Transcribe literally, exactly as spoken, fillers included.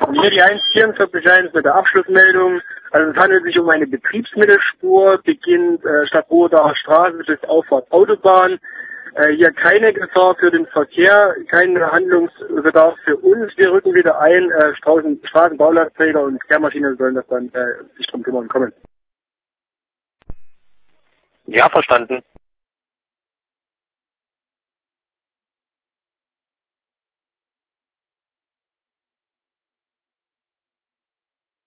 Hier die eins vierundvierzig eins mit der Abschlussmeldung. Also es handelt sich um eine Betriebsmittelspur, beginnt äh, Stadtrodacher Straße bis Auffahrt Autobahn. Äh, hier keine Gefahr für den Verkehr, kein Handlungsbedarf für uns. Wir rücken wieder ein. Äh, Straßen, Straßenbaulastträger und Kehrmaschine sollen das dann äh, sich drum kümmern kommen. Ja, verstanden.